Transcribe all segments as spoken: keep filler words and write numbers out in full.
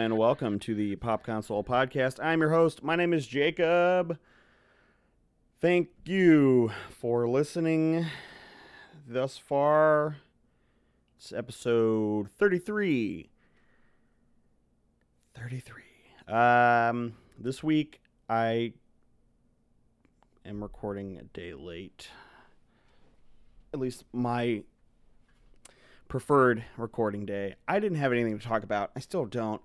and welcome to the Pop Console Podcast. I'm your host. My name is Jacob. Thank you for listening thus far. It's episode thirty-three. thirty-three. Um, this week, I am recording a day late. At least my preferred recording day. I didn't have anything to talk about. I still don't.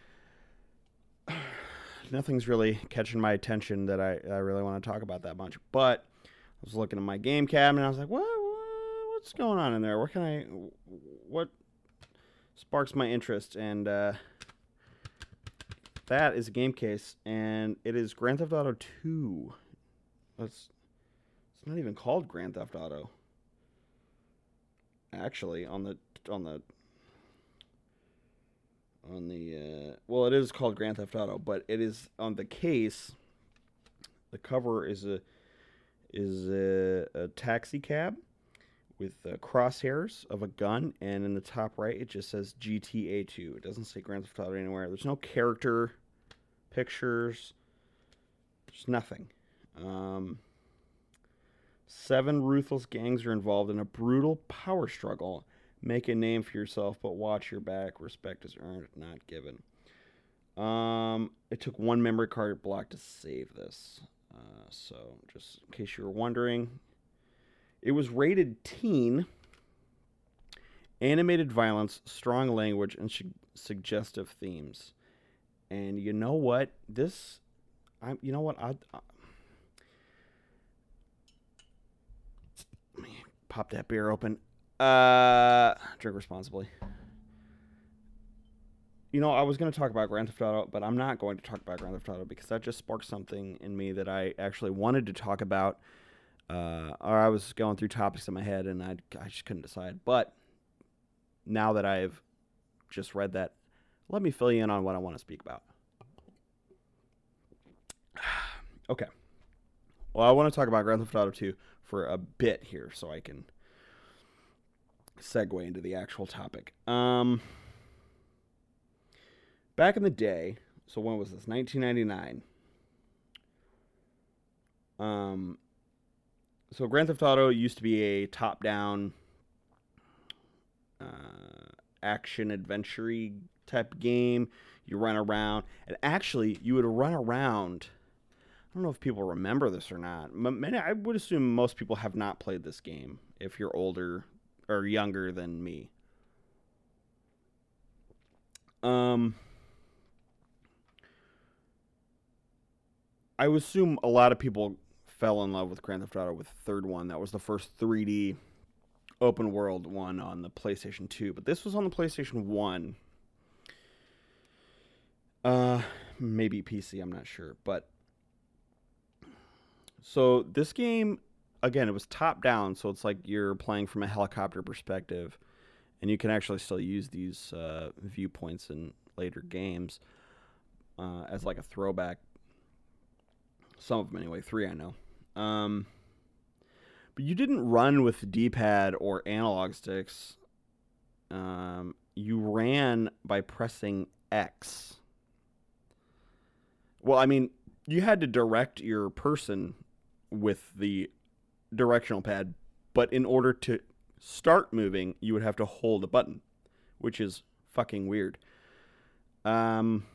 Nothing's really catching my attention that I, I really want to talk about that much. But I was looking at my game cabinet and I was like, what, what what's going on in there? What can I what sparks my interest? And uh, that is a game case, and it is Grand Theft Auto two. It's it's not even called Grand Theft Auto. Actually, on the on the on the uh, well, it is called Grand Theft Auto, but it is on the case. The cover is a is a, a taxi cab with uh, crosshairs of a gun, and in the top right, it just says G T A two. It doesn't say Grand Theft Auto anywhere. There's no character pictures. There's nothing. Um, Seven ruthless gangs are involved in a brutal power struggle. Make a name for yourself, but watch your back. Respect is earned, not given. Um, it took one memory card block to save this. Uh, so, just in case you were wondering, it was rated teen. Animated violence, strong language, and su- suggestive themes. And you know what? This, I, you know what? I. I Let me pop that beer open. Uh, drink responsibly. You know, I was going to talk about Grand Theft Auto, but I'm not going to talk about Grand Theft Auto because that just sparked something in me that I actually wanted to talk about. Uh, or I was going through topics in my head and I, I just couldn't decide. But now that I've just read that, let me fill you in on what I want to speak about. Okay. Well, I want to talk about Grand Theft Auto two for a bit here so I can segue into the actual topic. Um, back in the day, so when was this? nineteen ninety-nine. Um, so Grand Theft Auto used to be a top-down uh, action-adventure type game. You run around, and actually, you would run around. I don't know if people remember this or not. Many, I would assume most people have not played this game if you're older or younger than me. Um, I would assume a lot of people fell in love with Grand Theft Auto with the third one. That was the first three D open world one on the PlayStation two. But this was on the PlayStation one. Uh, maybe P C, I'm not sure. But so this game, again, it was top-down, so it's like you're playing from a helicopter perspective, and you can actually still use these uh, viewpoints in later games uh, as like a throwback. Some of them, anyway. Three, I know. Um, but you didn't run with D-pad or analog sticks. Um, you ran by pressing X. Well, I mean, you had to direct your person with the directional pad, but in order to start moving, you would have to hold a button, which is fucking weird. Um,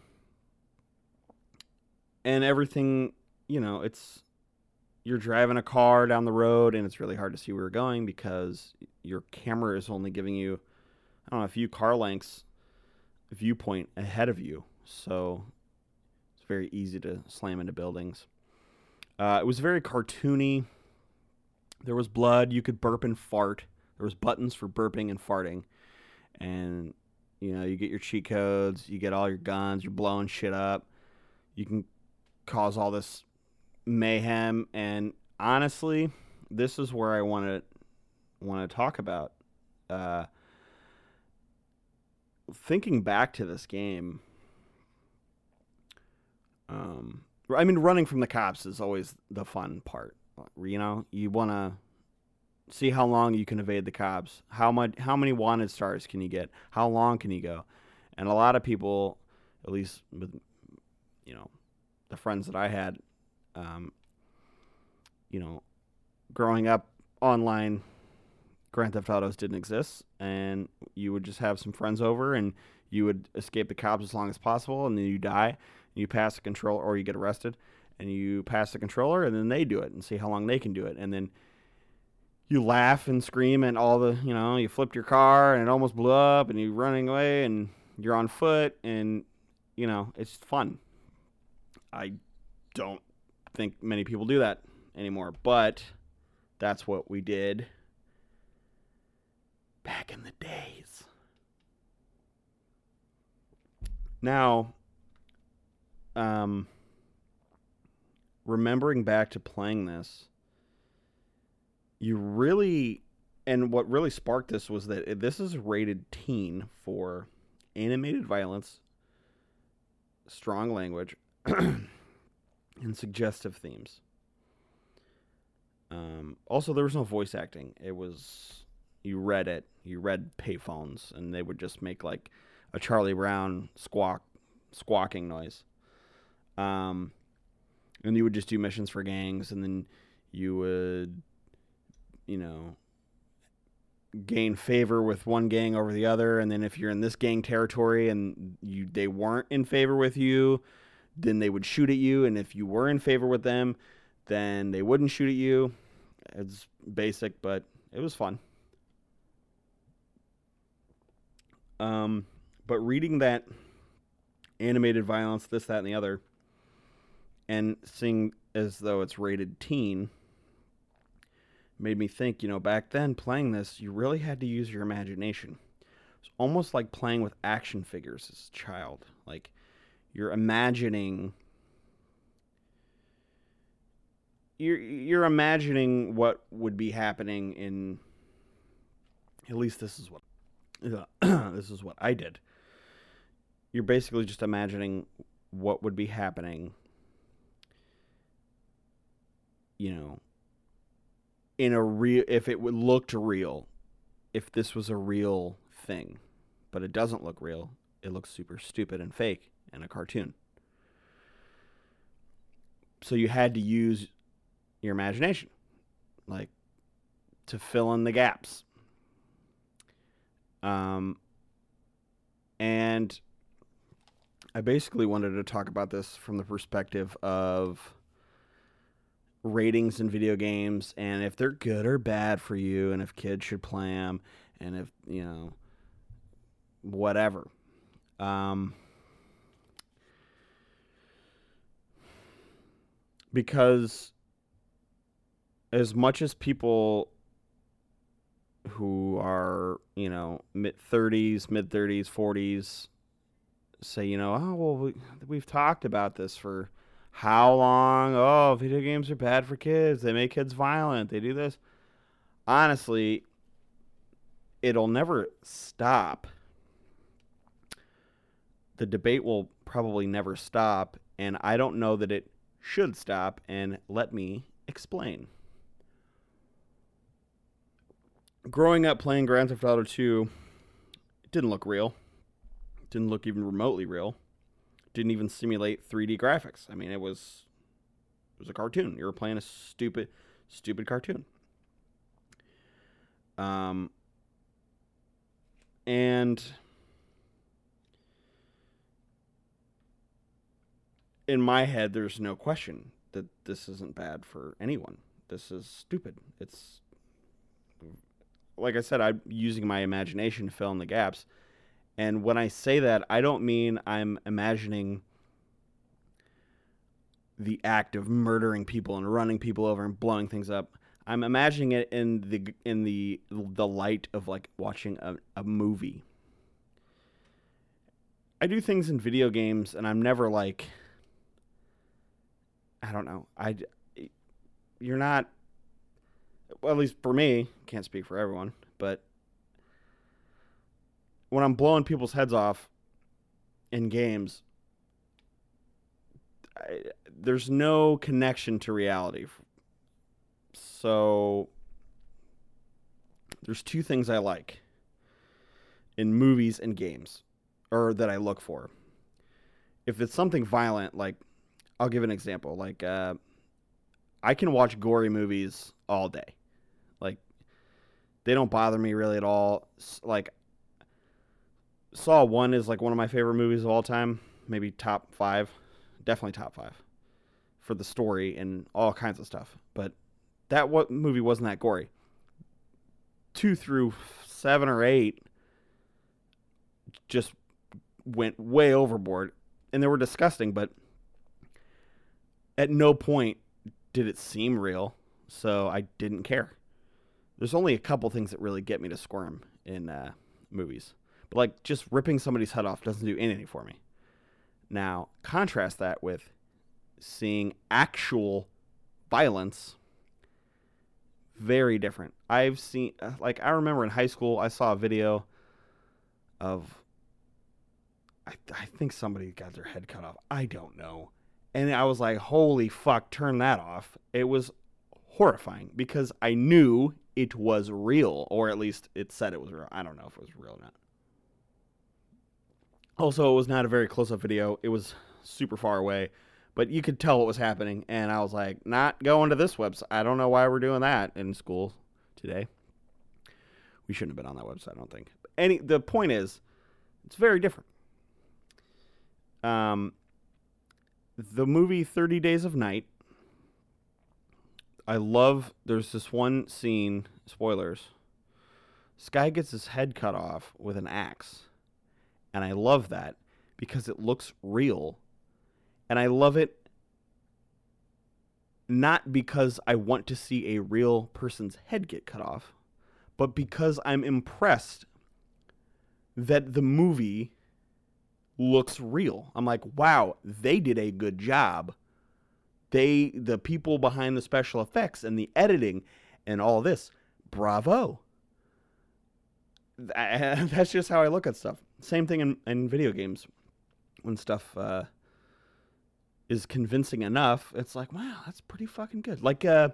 and everything, you know, it's, you're driving a car down the road, and it's really hard to see where you're going because your camera is only giving you, I don't know, a few car lengths viewpoint ahead of you, so it's very easy to slam into buildings. Uh, it was very cartoony. There was blood. You could burp and fart. There was buttons for burping and farting. And, you know, you get your cheat codes. You get all your guns. You're blowing shit up. You can cause all this mayhem. And honestly, this is where I want to want to talk about. Uh, thinking back to this game, um, I mean, running from the cops is always the fun part. You know, you want to see how long you can evade the cops. How much? How many wanted stars can you get? How long can you go? And a lot of people, at least with, you know, the friends that I had, um, you know, growing up online, Grand Theft Autos didn't exist, and you would just have some friends over, and you would escape the cops as long as possible, and then you die, and you pass the controller, or you get arrested, and you pass the controller, and then they do it, and see how long they can do it, and then you laugh and scream, and all the, you know, you flipped your car, and it almost blew up, and you're running away, and you're on foot, and, you know, it's fun. I don't think many people do that anymore, but that's what we did back in the days. Now, um, remembering back to playing this, you really, and what really sparked this was that this is rated teen for animated violence, strong language, and suggestive themes. Um, also, there was no voice acting. It was, you read it. You read payphones, and they would just make like a Charlie Brown squawk, squawking noise. Um, and you would just do missions for gangs, and then you would, you know, gain favor with one gang over the other, and then if you're in this gang territory and you they weren't in favor with you, then they would shoot at you, and if you were in favor with them, then they wouldn't shoot at you. It's basic, but it was fun. Um, but reading that animated violence, this, that, and the other, and seeing as though it's rated teen, made me think, you know, back then playing this, you really had to use your imagination. It's almost like playing with action figures as a child. Like, you're imagining... You're, you're imagining what would be happening in... At least this is what... this is what I did. You're basically just imagining what would be happening, you know, in a real, if it would looked real, if this was a real thing, but it doesn't look real. It looks super stupid and fake and a cartoon. So you had to use your imagination, like, to fill in the gaps. Um, and I basically wanted to talk about this from the perspective of ratings in video games, and if they're good or bad for you, and if kids should play them, and if, you know, whatever. Um, because as much as people who are, you know, mid thirties, mid thirties, forties say, you know, oh, well, we, we've talked about this for how long? Oh, video games are bad for kids. They make kids violent. They do this. Honestly, it'll never stop. The debate will probably never stop, and I don't know that it should stop, and let me explain. Growing up playing Grand Theft Auto two, it didn't look real. It didn't look even remotely real. It didn't even simulate three D graphics. I mean, it was it was a cartoon. You were playing a stupid, stupid cartoon. Um, and in my head, there's no question that this isn't bad for anyone. This is stupid. It's, like I said, I'm using my imagination to fill in the gaps. And when I say that, I don't mean I'm imagining the act of murdering people and running people over and blowing things up. I'm imagining it in the in the the light of, like, watching a, a movie. I do things in video games, and I'm never like, I don't know. I you're not. Well, at least for me, can't speak for everyone, but when I'm blowing people's heads off in games, I, there's no connection to reality. So there's two things I like in movies and games, or that I look for. if it's something violent, like, I'll give an example. Like, uh, I can watch gory movies all day. Like, they don't bother me really at all. Like, Saw one is like one of my favorite movies of all time. Maybe top five. Definitely top five. For the story and all kinds of stuff. But that what movie wasn't that gory. Two through seven or eight just went way overboard. And they were disgusting, but at no point did it seem real. So I didn't care. There's only a couple things that really get me to squirm in uh, movies. But, like, just ripping somebody's head off doesn't do anything for me. Now, contrast that with seeing actual violence. Very different. I've seen, like, I remember in high school, I saw a video of, I, I think somebody got their head cut off. I don't know. And I was like, holy fuck, turn that off. It was horrifying because I knew it was real, or at least it said it was real. I don't know if it was real or not. Also, it was not a very close-up video. It was super far away, but you could tell what was happening, and I was like, not going to this website. I don't know why we're doing that in school today. We shouldn't have been on that website, I don't think. Any, the point is, it's very different. Um, the movie thirty Days of Night, I love, there's this one scene, spoilers, this guy gets his head cut off with an axe. And I love that because it looks real. And I love it not because I want to see a real person's head get cut off, but because I'm impressed that the movie looks real. I'm like, wow, they did a good job. They, the people behind the special effects and the editing and all this, bravo. That's just how I look at stuff. Same thing in, in video games. When stuff uh, is convincing enough, it's like, wow, that's pretty fucking good. Like uh,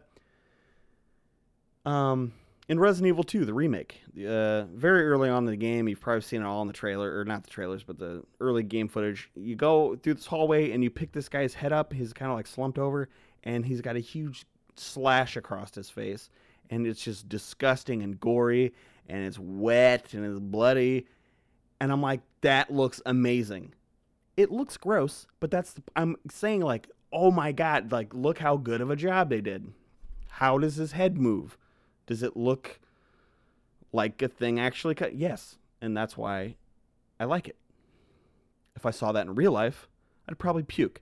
um, in Resident Evil two, the remake. Uh, very early on in the game, you've probably seen it all in the trailer, or not the trailers, but the early game footage. You go through this hallway and you pick this guy's head up. He's kind of like slumped over, and he's got a huge slash across his face. And it's just disgusting and gory, and it's wet, and it's bloody. And I'm like, that looks amazing. It looks gross, but that's, the, I'm saying like, oh my God, like, look how good of a job they did. How does his head move? Does it look like a thing actually cut? Yes. And that's why I like it. If I saw that in real life, I'd probably puke.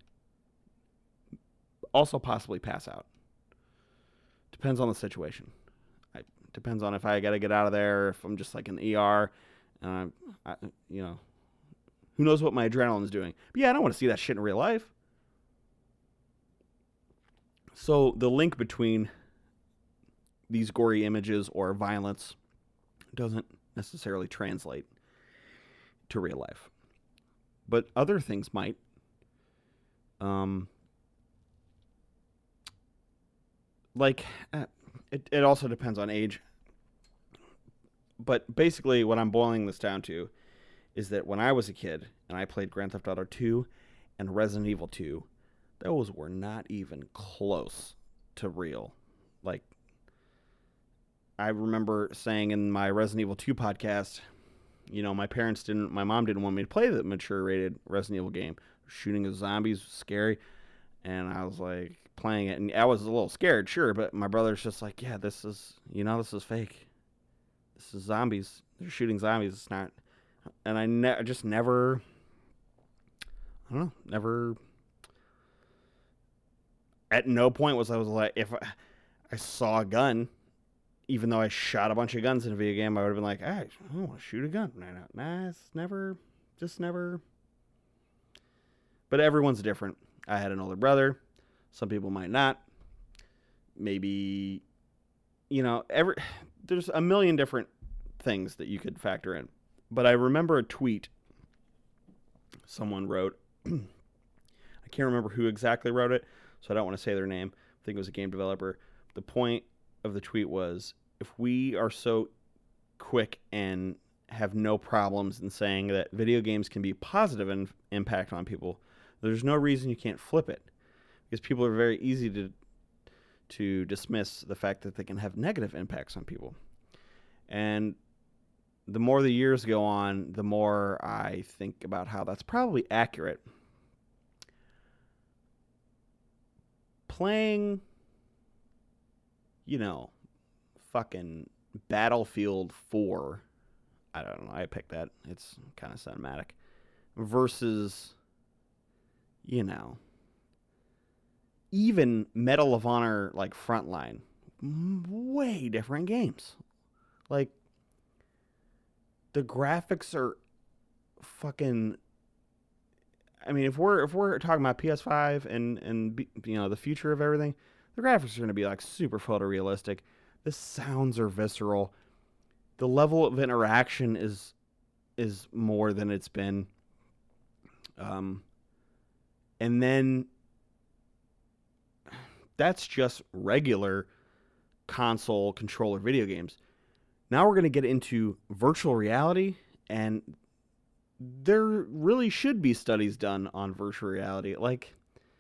Also possibly pass out. Depends on the situation. I, depends on if I got to get out of there, or if I'm just like in the E R. Uh, I, you know, who knows what my adrenaline is doing. But yeah, I don't want to see that shit in real life. So the link between these gory images or violence doesn't necessarily translate to real life. But other things might. Um, like, uh, it, it also depends on age. But basically what I'm boiling this down to is that when I was a kid and I played Grand Theft Auto two and Resident Evil two, those were not even close to real. Like, I remember saying in my Resident Evil two podcast, you know, my parents didn't, my mom didn't want me to play the mature rated Resident Evil game. Shooting the zombies was scary. And I was like playing it, and I was a little scared, sure, but my brother's just like, yeah, this is, you know, this is fake. This is zombies. They're shooting zombies. It's not. And I ne- just never, I don't know, never, at no point was I was like, if I, I saw a gun, even though I shot a bunch of guns in a video game, I would have been like, hey, I want to shoot a gun right now. Nah, it's never, just never. But everyone's different. I had an older brother. Some people might not. Maybe, you know, every there's a million different things that you could factor in. But I remember a tweet someone wrote. I can't remember who exactly wrote it, so I don't want to say their name. I think it was a game developer. The point of the tweet was, if we are so quick and have no problems in saying that video games can be positive in impact on people, There's no reason you can't flip it, because people are very easy to to dismiss the fact that they can have negative impacts on people. And the more the years go on, the more I think about how that's probably accurate. Playing, you know, fucking Battlefield four, I don't know, I picked that. It's kind of cinematic. Versus, you know, even Medal of Honor, like Frontline, way different games. Like, the graphics are fucking. I mean, if we're if we're talking about P S five and and you know the future of everything, the graphics are going to be like super photorealistic. The sounds are visceral. The level of interaction is is more than it's been. Um, and then that's just regular console controller video games. Now we're going to get into virtual reality, and there really should be studies done on virtual reality. Like,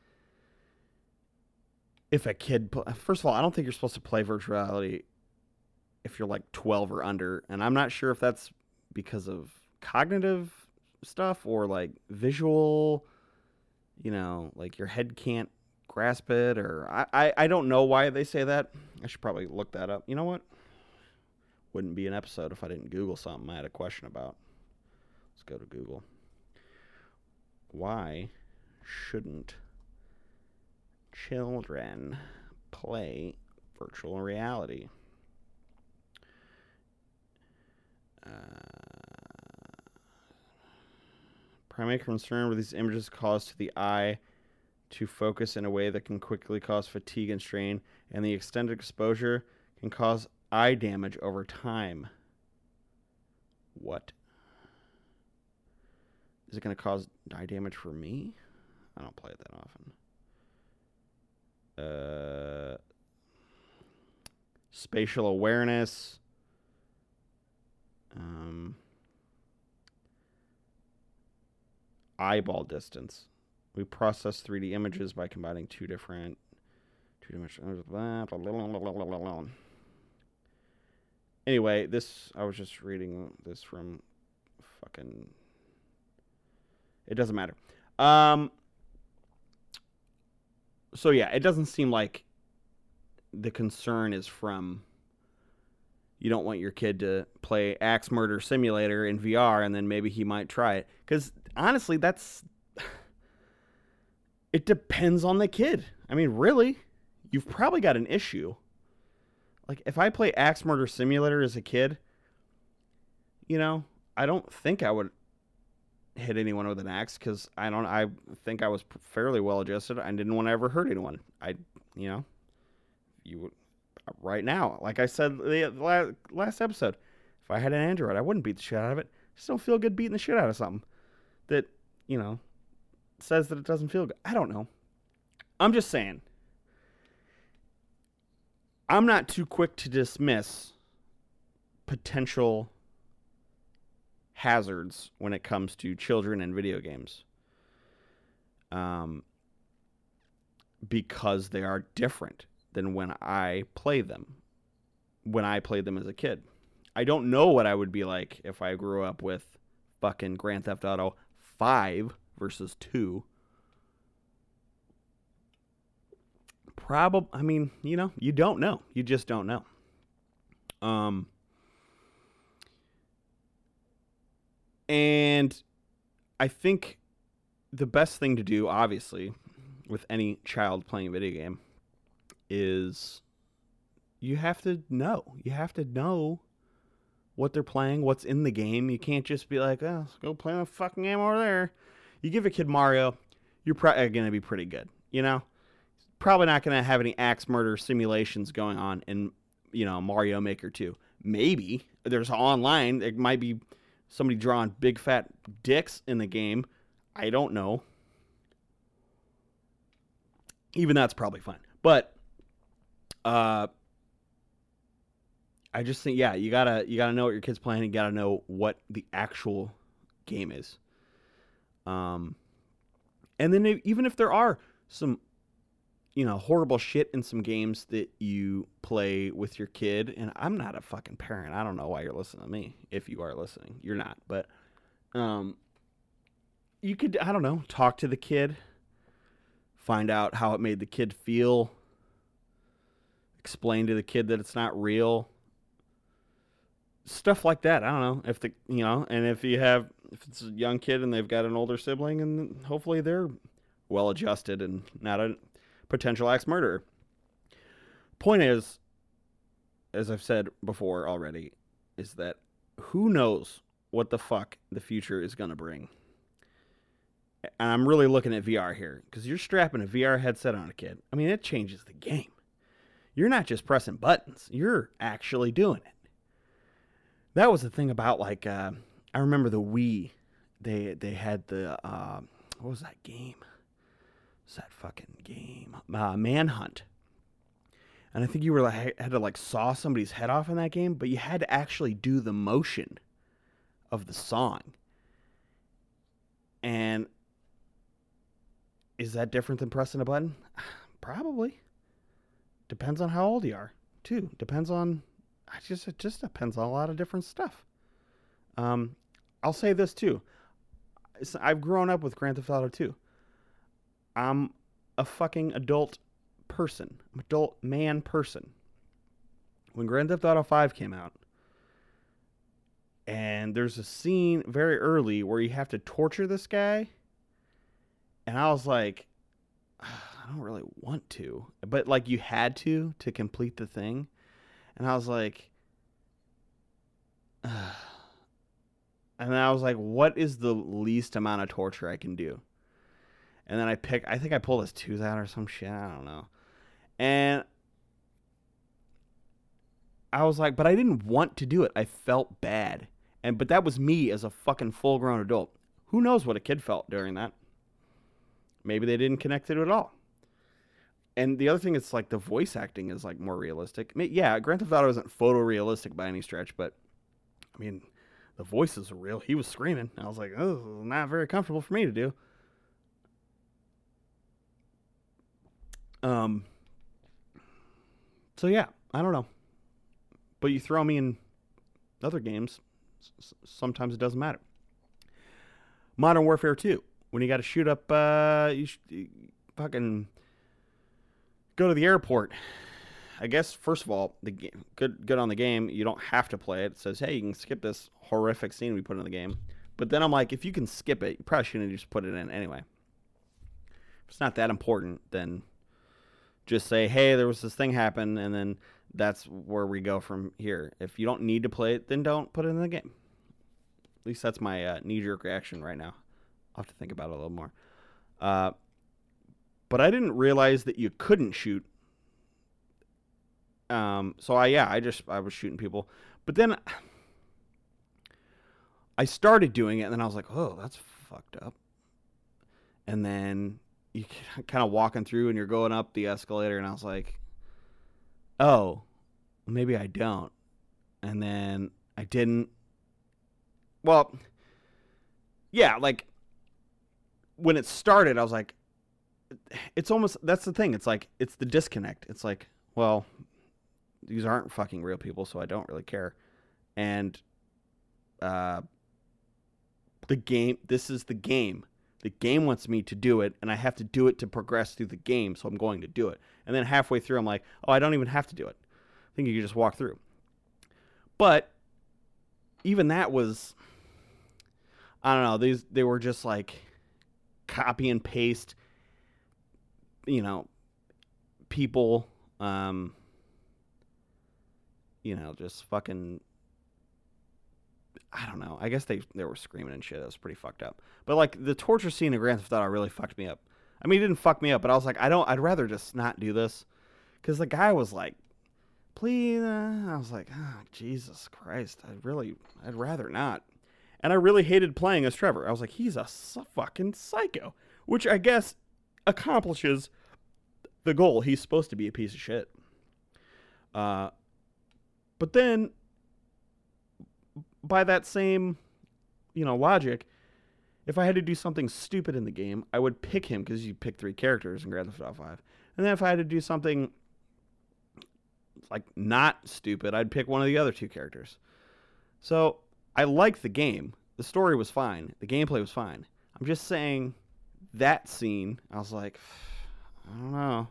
if a kid, first of all, I don't think you're supposed to play virtual reality if you're like twelve or under, and I'm not sure if that's because of cognitive stuff or like visual, you know, like your head can't grasp it, or I, I, I don't know why they say that. I should probably look that up. You know what? Wouldn't be an episode if I didn't Google something I had a question about. Let's go to Google. Why shouldn't children play virtual reality? Uh, primary concern with these images cause to the eye to focus in a way that can quickly cause fatigue and strain, and the extended exposure can cause eye damage over time. What? Is it going to cause eye damage for me? I don't play it that often. Uh, spatial awareness. Um, eyeball distance. We process three D images by combining two different two dimensional. Anyway, this I was just reading this from fucking. It doesn't matter. Um. So yeah, it doesn't seem like the concern is from. You don't want your kid to play Axe Murder Simulator in V R and then maybe he might try it. Because honestly, that's. It depends on the kid. I mean, really, you've probably got an issue. Like, if I play Axe Murder Simulator as a kid, you know, I don't think I would hit anyone with an axe because I don't. I think I was fairly well adjusted. I didn't want to ever hurt anyone. I, you know, you would. Right now, like I said the last episode, if I had an Android, I wouldn't beat the shit out of it. I just don't feel good beating the shit out of something that, you know, says that it doesn't feel good. I don't know. I'm just saying. I'm not too quick to dismiss potential hazards when it comes to children and video games. Um, because they are different than when I play them, when I played them as a kid. I don't know what I would be like if I grew up with fucking Grand Theft Auto five versus two. Probably, I mean, you know, you don't know. You just don't know. Um, and I think the best thing to do, obviously, with any child playing a video game is you have to know. You have to know what they're playing, what's in the game. You can't just be like, oh, let's go play a fucking game over there. You give a kid Mario, you're probably going to be pretty good, you know? Probably not going to have any axe murder simulations going on in, you know, Mario Maker two. Maybe. There's online. It might be somebody drawing big fat dicks in the game. I don't know. Even that's probably fine. But uh, I just think, yeah, you gotta you gotta know what your kid's playing. You gotta know what the actual game is. Um, And then if, even if there are some, you know, horrible shit in some games that you play with your kid, and I'm not a fucking parent. I don't know why you're listening to me. If you are listening, you're not. But um, you could, I don't know, talk to the kid, find out how it made the kid feel, explain to the kid that it's not real. Stuff like that. I don't know if the, you know, and if you have, if it's a young kid and they've got an older sibling, and hopefully they're well adjusted and not a potential axe murderer. Point is, as I've said before already, is that who knows what the fuck the future is going to bring. And I'm really looking at V R here, because you're strapping a V R headset on a kid. I mean, it changes the game. You're not just pressing buttons. You're actually doing it. That was the thing about, like, uh, I remember the Wii. They they had the, uh, what was that game? What's that fucking game? Uh, Manhunt. And I think you were like, had to, like, saw somebody's head off in that game, but you had to actually do the motion of the song. And is that different than pressing a button? Probably. Depends on how old you are, too. Depends on... I just it just depends on a lot of different stuff. Um, I'll say this too. I've grown up with Grand Theft Auto two. I'm a fucking adult person. I'm an adult man person. When Grand Theft Auto five came out, and there's a scene very early where you have to torture this guy, and I was like, I don't really want to, but like you had to to complete the thing. And I was like, Ugh. And then I was like, what is the least amount of torture I can do? And then I pick, I think I pulled his tooth out or some shit. I don't know. And I was like, but I didn't want to do it. I felt bad. And, but that was me as a fucking full grown adult. Who knows what a kid felt during that? Maybe they didn't connect to it at all. And the other thing is, like, the voice acting is, like, more realistic. I mean, yeah, Grand Theft Auto isn't photorealistic by any stretch, but, I mean, the voices are real. He was screaming. I was like, oh, this is not very comfortable for me to do. Um. So, yeah, I don't know. But you throw me in other games, sometimes it doesn't matter. Modern Warfare two. When you got to shoot up, uh, you, sh- you fucking... go to the airport. I guess, first of all, the game, good good on the game. You don't have to play it. It says, hey, you can skip this horrific scene we put in the game. But then I'm like, if you can skip it, you probably shouldn't just put it in anyway. If it's not that important, then just say, hey, there was this thing happen, and then that's where we go from here. If you don't need to play it, then don't put it in the game. At least that's my uh, knee-jerk reaction right now. I'll have to think about it a little more. Uh, but I didn't realize that you couldn't shoot. Um, so I, yeah, I just, I was shooting people. But then I started doing it, and then I was like, oh, that's fucked up. And then you kind of walking through, and you're going up the escalator, and I was like, oh, maybe I don't. And then I didn't. Well, yeah, like, when it started, I was like, it's almost, that's the thing. It's like, it's the disconnect. It's like, well, these aren't fucking real people, so I don't really care. And uh, the game, this is the game. The game wants me to do it, and I have to do it to progress through the game, so I'm going to do it. And then halfway through, I'm like, oh, I don't even have to do it. I think you can just walk through. But even that was, I don't know, these they were just like copy and paste, you know, people, um, you know, just fucking, I don't know. I guess they they were screaming and shit. It was pretty fucked up. But like the torture scene in Grand Theft Auto really fucked me up. I mean, it didn't fuck me up, but I was like, I don't. I'd rather just not do this, because the guy was like, please. Uh, I was like, oh, Jesus Christ. I really, I'd rather not. And I really hated playing as Trevor. I was like, he's a fucking psycho, which I guess accomplishes the goal. He's supposed to be a piece of shit. Uh, but then, by that same, you know, logic, If I had to do something stupid in the game, I would pick him because you pick three characters in Grand Theft Auto five. And then if I had to do something like not stupid, I'd pick one of the other two characters. So I liked the game. The story was fine. The gameplay was fine. I'm just saying that scene, I was like, I don't know.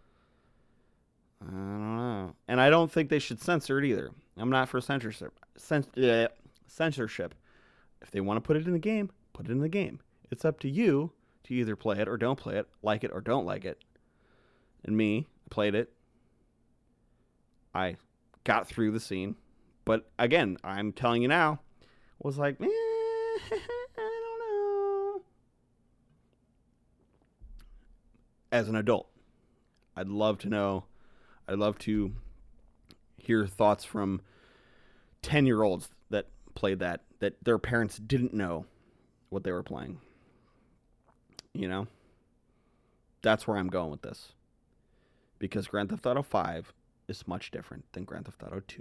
I don't know. And I don't think they should censor it either. I'm not for censorship. Cens- uh, censorship. If they want to put it in the game, put it in the game. It's up to you to either play it or don't play it, like it or don't like it. And me, I played it. I got through the scene. But again, I'm telling you now, was like, eh, I don't know. As an adult, I'd love to know. I'd love to hear thoughts from ten-year-olds that played that, that their parents didn't know what they were playing. You know? That's where I'm going with this. Because Grand Theft Auto five is much different than Grand Theft Auto two.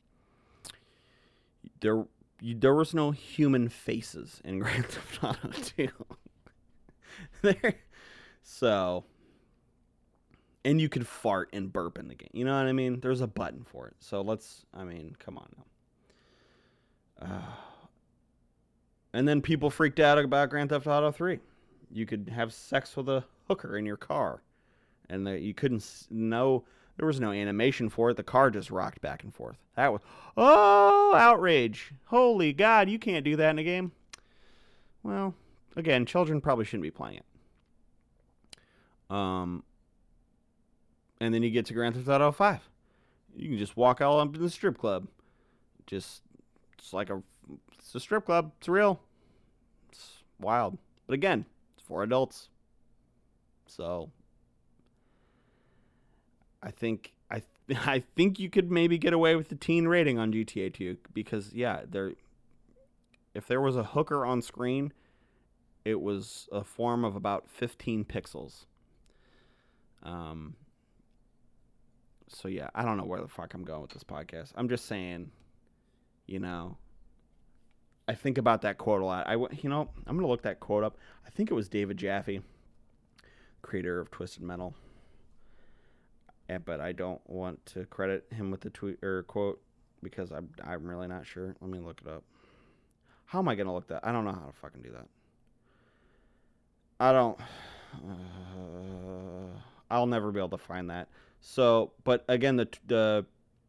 There, there was no human faces in Grand Theft Auto two. there, so, and you could fart and burp in the game. You know what I mean? There's a button for it. So let's, I mean, come on now. Uh, and then people freaked out about Grand Theft Auto three. You could have sex with a hooker in your car, and the, you couldn't know. There was no animation for it. The car just rocked back and forth. That was, oh, outrage. Holy God, you can't do that in a game. Well, again, children probably shouldn't be playing it. Um, and then you get to Grand Theft Auto five. You can just walk all up to the strip club. Just, it's like a, it's a strip club. It's real. It's wild. But again, it's for adults. So I think I I think you could maybe get away with the teen rating on G T A two because yeah, there if there was a hooker on screen, it was a form of about fifteen pixels. Um so yeah, I don't know where the fuck I'm going with this podcast. I'm just saying, you know, I think about that quote a lot. I you know, I'm going to look that quote up. I think it was David Jaffe, creator of Twisted Metal. Yeah, but I don't want to credit him with the tweet or quote because I'm I'm really not sure. Let me look it up. How am I gonna look that? I don't know how to fucking do that. I don't. Uh, I'll never be able to find that. So, but again, the the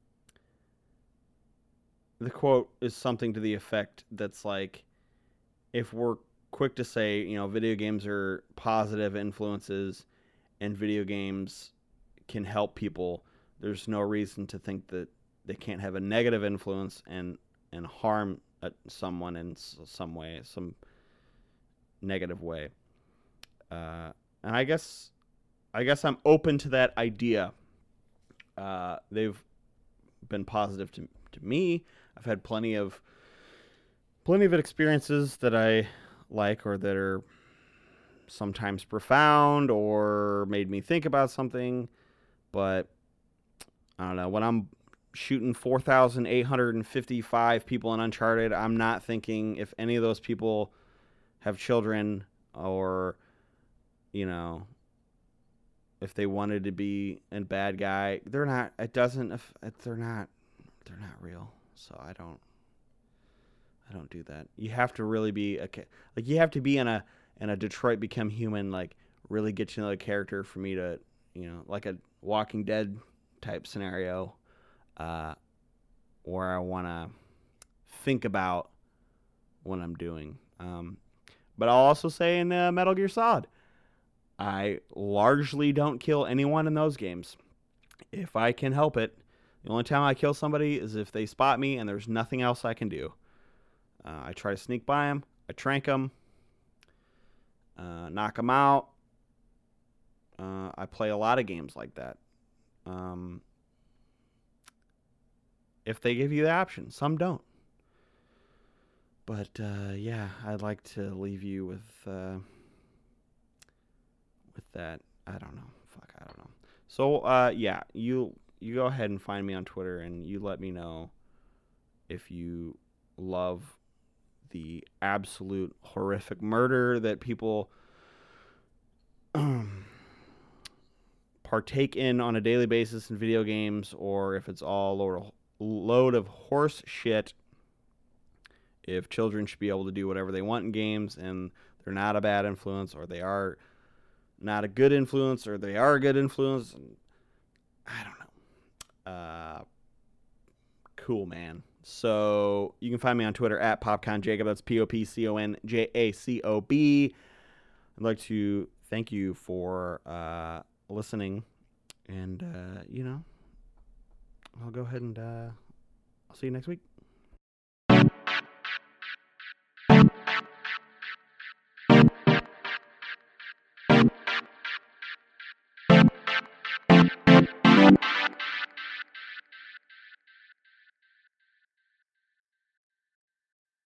the quote is something to the effect that's like, if we're quick to say, you know, video games are positive influences, and video games can help people, there's no reason to think that they can't have a negative influence and and harm someone in some way, some negative way. Uh, and I guess I guess I'm open to that idea. Uh, they've been positive to to me. I've had plenty of plenty of experiences that I like or that are sometimes profound or made me think about something. But I don't know, when I'm shooting four thousand eight hundred fifty-five people in Uncharted, I'm not thinking if any of those people have children or, you know, if they wanted to be a bad guy. They're not, it doesn't, they're not, they're not real. So I don't, I don't do that. You have to really be, a, like you have to be in a, in a Detroit Become Human, like really get to know the character for me to, you know, like a Walking Dead type scenario, uh, where I want to think about what I'm doing. Um, but I'll also say in uh, Metal Gear Solid, I largely don't kill anyone in those games. If I can help it, the only time I kill somebody is if they spot me and there's nothing else I can do. Uh, I try to sneak by them, I trank them, uh, knock them out. Uh, I play a lot of games like that. Um, if they give you the option, some don't. But uh, yeah, I'd like to leave you with uh, with that. I don't know. Fuck, I don't know. So uh, yeah, you you go ahead and find me on Twitter, and you let me know if you love the absolute horrific murder that people partake in on a daily basis in video games, or if it's all a load of horse shit. If children should be able to do whatever they want in games and they're not a bad influence, or they are not a good influence, or they are a good influence, I don't know. Uh, cool, man. So you can find me on Twitter at PopConJacob. That's P O P C O N J A C O B. I'd like to thank you for uh, listening. And, uh, you know, I'll go ahead and uh, I'll see you next week.